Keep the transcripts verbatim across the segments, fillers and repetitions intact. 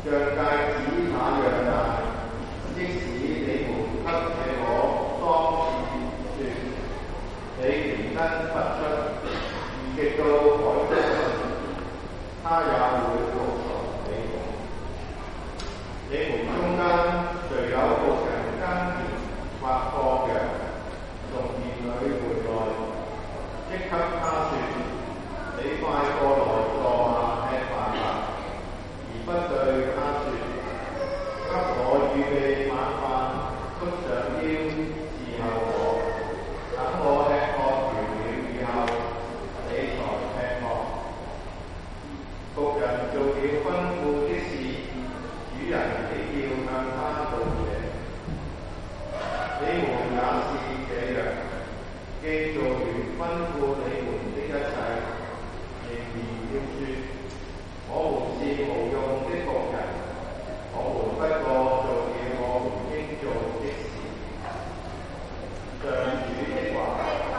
像戒指那樣大，即使你們給我當次說，你連根拔出，移極到海中，他也會服從你們。你們中間誰有僕人耕田或放羊，從田裏回來，即給他說：你快過來坐下吃飯吧，而不對他說：給我預備晚飯，束上腰伺候我，等我吃喝完了以後，你才吃喝。僕人做了吩咐的事，主人豈要向他做嘢？你們也是這樣，既做完吩咐你們的一切，仍然要說：我們是無用的僕人，我們不過做了我們應做的事。上主的話。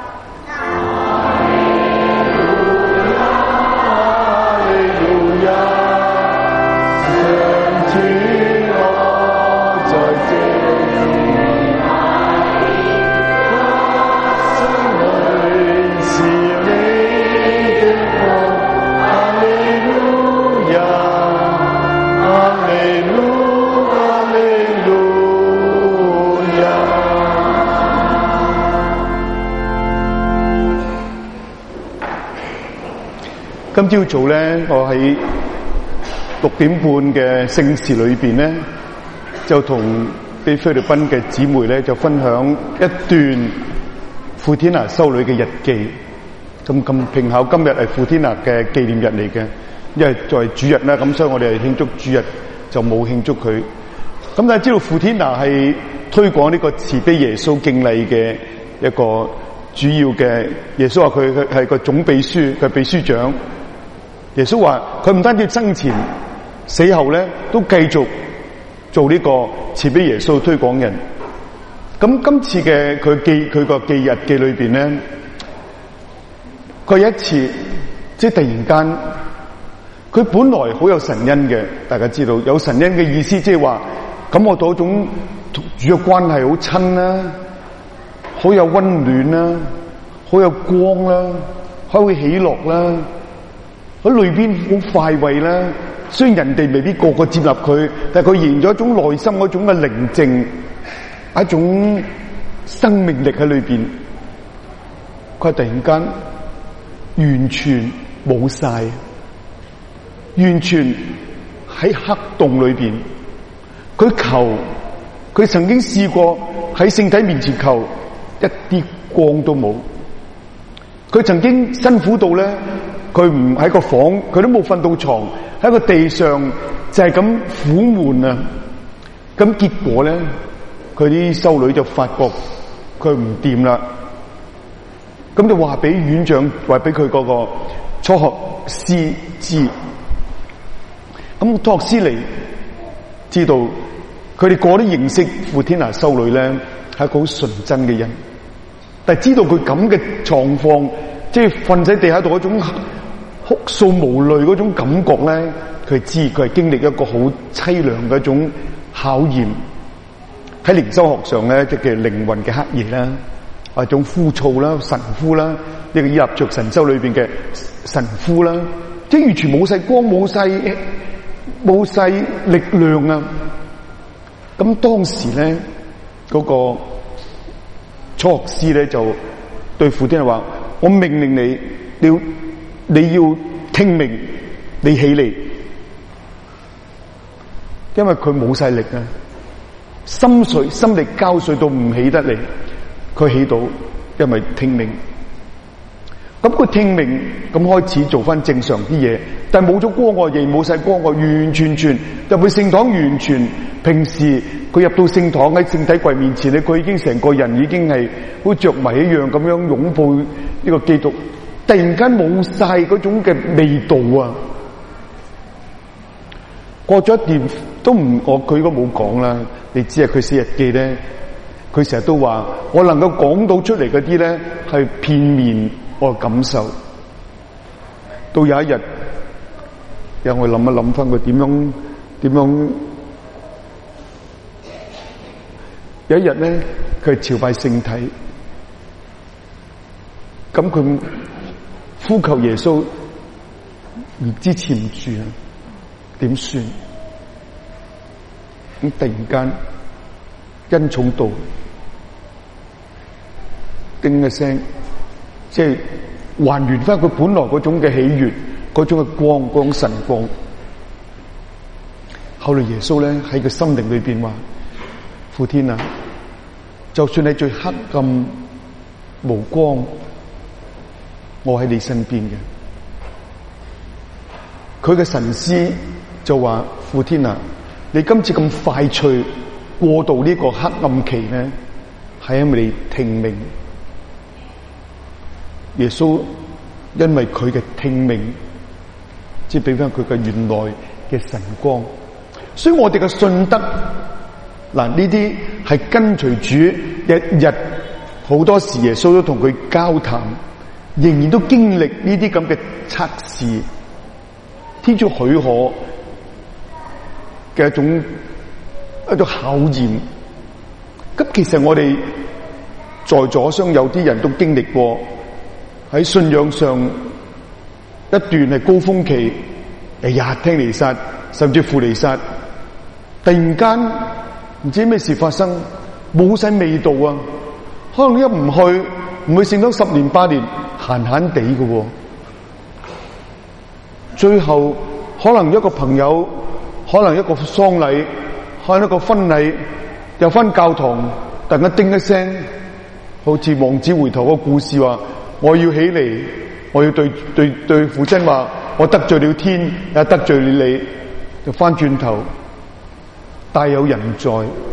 今朝早咧，我喺六點半嘅聖事裏邊咧，就同啲菲律賓嘅姊妹咧，就分享一段傅天娜修女嘅日記。咁咁平巧今日係傅天娜嘅紀念日嚟嘅，因為在主日啦，咁所以我哋係慶祝主日，就冇慶祝佢。咁但係知道傅天娜係推廣呢個慈悲耶穌敬禮嘅一個主要嘅，耶穌話佢佢係個總秘書，佢係秘書長。耶穌話佢唔單止生前死後咧，都繼續做呢個慈悲耶穌推廣人。咁今次嘅佢記佢個記日記裏邊咧，佢有一次即係突然間，佢本來好有神恩嘅，大家知道有神恩嘅意思，即係話感覺到一種同主嘅關係好親啦，好有溫暖啦，好有光啦，好有喜樂啦。喺裏邊好快慰啦，雖然人哋未必個個接納佢，但係佢現咗一種內心嗰種嘅寧靜，一種生命力喺裏邊。佢突然間完全冇晒，完全喺黑洞裏邊。佢求，佢曾經試過喺聖體面前求，一啲光都冇。佢曾經辛苦到咧。佢唔喺個房，佢都冇瞓到床，喺個地上就係咁苦悶啊！咁結果咧，佢啲修女就發覺佢唔掂啦，咁就話俾院長，話俾佢嗰個初學師知。咁初學師嚟知道，佢哋個都認識傅天娜修女咧係一個好純真嘅人，但係知道佢咁嘅狀況，即係瞓喺地下度嗰種哭訴無淚嗰種感覺咧，佢知佢係經歷一個好淒涼嘅一種考驗。喺靈修學上咧，即係靈魂嘅黑夜啦，一種枯燥啦、神枯啦，呢個以納爵神修裏邊嘅神枯啦，即係完全冇晒光、冇晒冇晒力量啊！咁當時咧，嗰個初學師咧就對傅天娜話：我命令你，你要。你要聽命，你起嚟，因為佢冇晒力啊，心碎心力交瘁到唔起得嚟，佢起到，因為聽命。咁佢聽命，咁開始做翻正常啲嘢，但係冇咗光我亦冇晒光我，完完全全入去聖堂，完全平時佢入到聖堂喺聖體櫃面前咧，佢已經成個人已經係好着迷一樣咁樣擁抱呢個基督。突然間冇晒嗰種嘅味道啊！過咗一段都唔，我佢都冇講啦。你知啊，佢寫日記咧，佢成日都話我能夠講到出嚟嗰啲咧係片面我嘅感受。到有一日，讓我諗一諗翻佢點樣點樣？有一日咧，佢係朝拜聖體，咁佢呼求耶穌，唔知持唔住啊？點算？咁突然間恩寵到，叮一聲，即係還原翻佢本來嗰種嘅喜悅，嗰種嘅光，嗰種神光。後來耶穌咧喺佢心靈裏邊話：父天啊，就算係最黑暗無光，我喺你身邊嘅。佢嘅神師就話：父天啊，你今次咁快脆過渡呢個黑暗期呢，係因為你聽命。耶穌因為佢嘅聽命，即係俾翻佢嘅原來嘅神光。所以我哋嘅信德，嗱呢啲係跟隨主，日日好多時耶穌都同佢交談，仍然都經歷呢啲咁嘅測試，天主許可嘅一種一種考驗。咁其實我哋在座相有啲人都經歷過喺信仰上一段係高峰期，日日聽彌撒，甚至乎彌撒。突然間唔知咩事發生，冇晒味道啊！可能一唔去，唔會剩到十年八年，閒閒地嘅。最後可能一個朋友，可能一個喪禮，可能一個婚禮，又返教堂，突然間叮一聲，好似浪子回頭個故事話：我要起嚟，我要對對對父親話，我得罪了天，也得罪了你，就返轉頭。大有人在，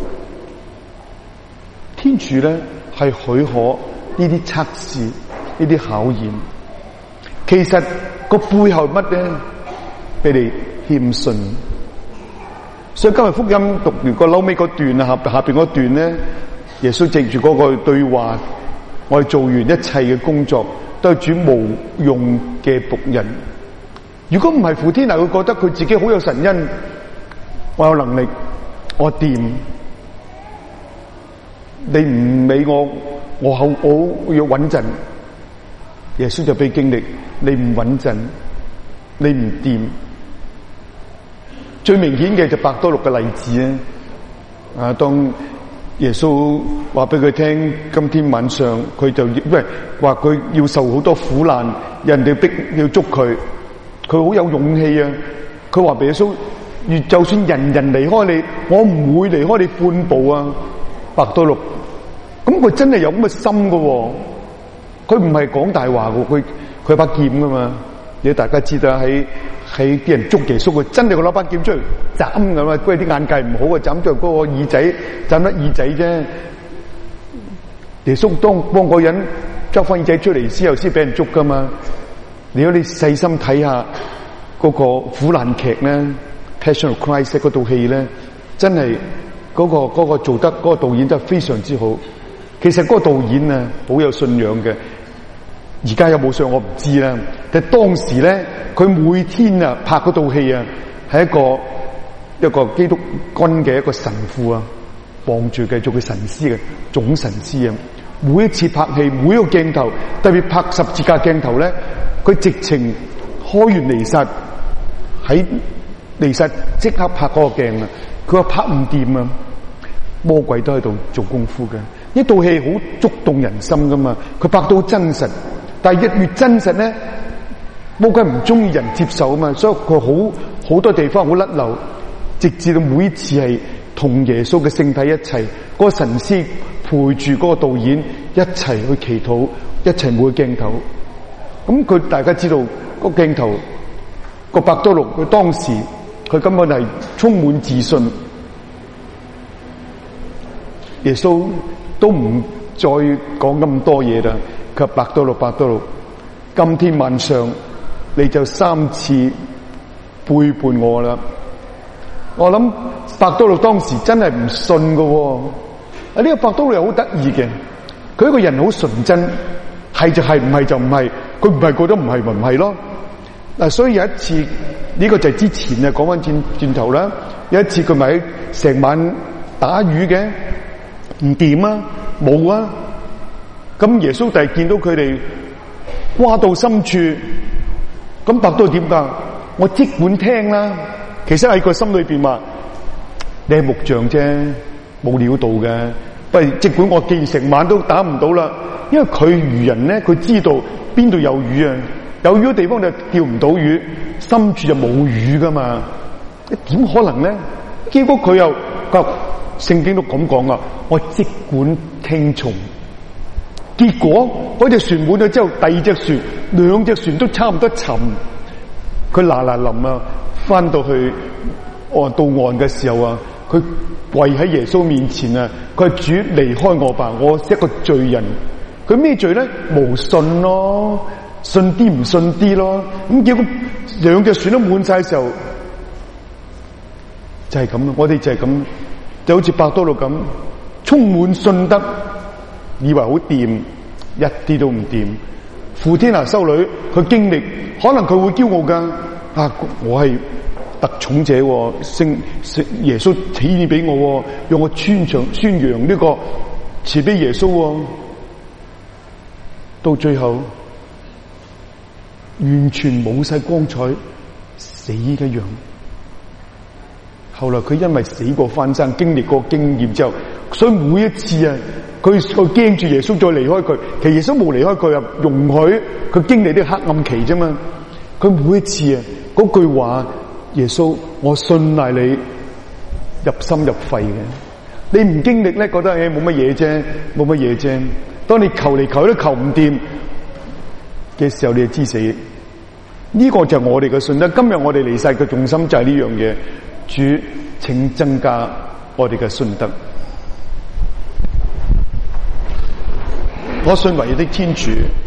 天主咧係許可呢啲測試、呢啲考驗。其實個背後乜咧？俾你謙遜。所以今日福音讀完個嬲尾嗰段啊，下下邊嗰段咧，耶穌藉住嗰個對話，我哋做完一切嘅工作，都係主無用嘅僕人。如果唔係父天啊，佢覺得佢自己好有神恩，我有能力。我掂，你唔理我，我好我要穩陣。耶穌就俾經歷，你唔穩陣，你唔掂。最明顯嘅就伯多祿嘅例子啊！啊，當耶穌話俾佢聽，今天晚上佢就因為話佢要受好多苦難，人哋逼要捉佢，佢好有勇氣啊！佢話俾耶穌。如就算人人離開你，我唔會離開你半步啊！伯多祿，咁佢真係有咁嘅心噶，佢唔係講大話噶，佢佢把劍噶嘛。你大家知道喺喺啲人捉耶穌，佢真係攞把劍出嚟斬噶嘛。佢啲眼界唔好啊，斬咗嗰個耳仔，斬甩耳仔啫。耶穌當幫嗰人執翻耳仔出嚟之後，先俾人捉噶嘛。如果你細心睇下嗰個苦難劇咧。Passion of Christ 嗰套戲咧，真係嗰、嗰個、嗰個做得嗰、嗰個導演真係非常之好。其實嗰個導演啊，好有信仰嘅。而家有冇上我唔知啦。但係當時咧，佢每天啊拍嗰套戲啊，係一個一個基督軍嘅一個神父啊，傍住嘅做佢神師嘅總神師啊。每一次拍戲，每一個鏡頭，特別拍十字架鏡頭咧，佢直情開完彌撒喺。其實即刻拍嗰個鏡啊！佢話拍唔掂啊！魔鬼都喺度做功夫嘅，呢套戲好觸動人心噶嘛。佢拍到真實，但係一越真實咧，魔鬼唔中意人接受啊嘛，所以佢好好多地方好甩漏，直至到每一次係同耶穌嘅聖體一齊，嗰個神師陪住嗰個導演一齊去祈禱，一齊每個鏡頭。咁佢大家知道個鏡頭個伯多祿，佢當時。佢根本係充滿自信，耶穌都唔再講咁多嘢啦。佢話伯多祿，伯多祿，今天晚上你就三次背叛我啦。我諗伯多祿當時真係唔信噶，啊呢個伯多祿又好得意嘅，佢一個人好純真，係就係，唔係就唔係，佢唔係覺得唔係咪唔係咯。 嗱，所以有一次呢、這個就係之前啊，講翻轉轉頭啦。有一次佢咪成晚打魚嘅，唔掂啊，冇啊。咁耶穌弟見到佢哋瓜到深處，咁白到點噶？我即管聽啦。其實喺個心裏邊話，你係木匠啫，冇料到嘅。不如即管我既然成晚都打唔到啦，因為佢漁人咧，佢知道邊度有魚啊。有魚嘅地方就釣唔到魚，深處就冇魚噶嘛，點可能咧？結果佢又個聖經都咁講啊，我即管聽從。結果嗰隻船滿咗之後，第二隻船、兩隻船都差唔多沉。佢嗱嗱臨啊，翻到去岸到岸嘅時候啊，佢跪喺耶穌面前啊，佢係主離開我吧，我係一個罪人。佢咩罪咧？無信咯。信啲唔信啲咯，咁結果兩隻船都滿晒嘅時候，就係咁咯。我哋就係咁，就好似伯多祿咁，充滿信德，以為好掂，一啲都唔掂。傅天娜修女，佢經歷，可能佢會驕傲噶，啊，我係特寵者，聖聖耶穌賜予俾我，讓我宣揚宣揚呢個賜俾耶穌，到最後。完全冇晒光彩，死嘅樣。後來佢因為死過翻生，經歷過經驗之後，所以每一次啊，佢佢驚住耶穌再離開佢。其實耶穌冇離開佢啊，容許佢經歷啲黑暗期啫嘛。佢每一次啊，嗰句話，耶穌，我信賴你，入心入肺嘅。你唔經歷咧，覺得誒冇乜嘢啫，冇乜嘢啫。當你求嚟求去都求唔掂嘅時候，你就知死。呢、這個就係我哋嘅信德。今日我哋離世嘅重心就係呢樣嘢。主，請增加我哋嘅信德。我信唯一的天主。